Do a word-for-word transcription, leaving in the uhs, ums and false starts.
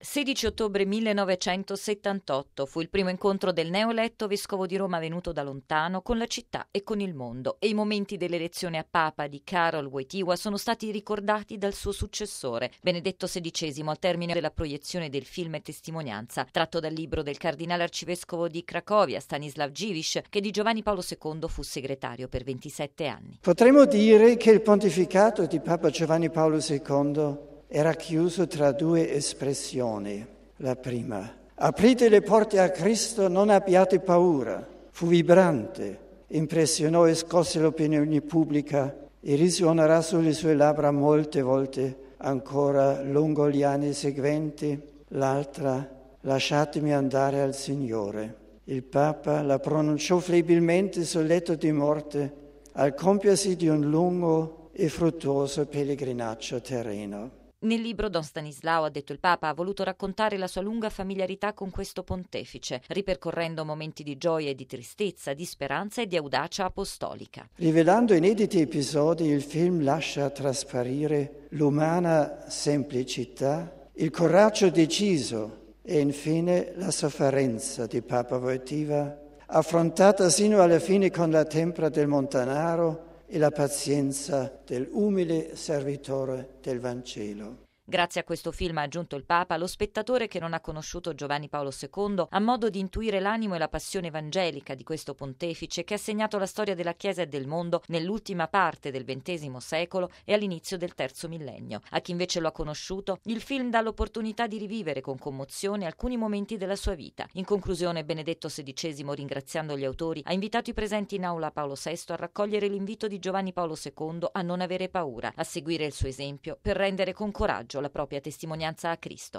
sedici ottobre millenovecentosettantotto fu il primo incontro del neoeletto vescovo di Roma venuto da lontano con la città e con il mondo, e i momenti dell'elezione a Papa di Karol Wojtyła sono stati ricordati dal suo successore, Benedetto sedicesimo, al termine della proiezione del film Testimonianza, tratto dal libro del cardinale arcivescovo di Cracovia, Stanislav Dziwisz, che di Giovanni Paolo secondo fu segretario per ventisette anni. Potremmo dire che il pontificato di Papa Giovanni Paolo secondo era chiuso tra due espressioni. La prima: aprite le porte a Cristo, non abbiate paura. Fu vibrante, impressionò e scosse l'opinione pubblica e risuonerà sulle sue labbra molte volte ancora lungo gli anni seguenti. L'altra: lasciatemi andare al Signore. Il Papa la pronunciò flebilmente sul letto di morte al compiersi di un lungo e fruttuoso pellegrinaggio terreno. Nel libro Don Stanislao, ha detto il Papa, ha voluto raccontare la sua lunga familiarità con questo pontefice, ripercorrendo momenti di gioia e di tristezza, di speranza e di audacia apostolica. Rivelando inediti episodi, il film lascia trasparire l'umana semplicità, il coraggio deciso e infine la sofferenza di Papa Wojtyła, affrontata sino alla fine con la tempra del Montanaro e la pazienza dell'umile servitore del Vangelo. Grazie a questo film, ha aggiunto il Papa, lo spettatore che non ha conosciuto Giovanni Paolo secondo ha modo di intuire l'animo e la passione evangelica di questo pontefice che ha segnato la storia della Chiesa e del mondo nell'ultima parte del ventesimo secolo e all'inizio del terzo millennio. A chi invece lo ha conosciuto, il film dà l'opportunità di rivivere con commozione alcuni momenti della sua vita. In conclusione, Benedetto sedicesimo, ringraziando gli autori, ha invitato i presenti in aula Paolo sesto a raccogliere l'invito di Giovanni Paolo secondo a non avere paura, a seguire il suo esempio per rendere con coraggio la propria testimonianza a Cristo.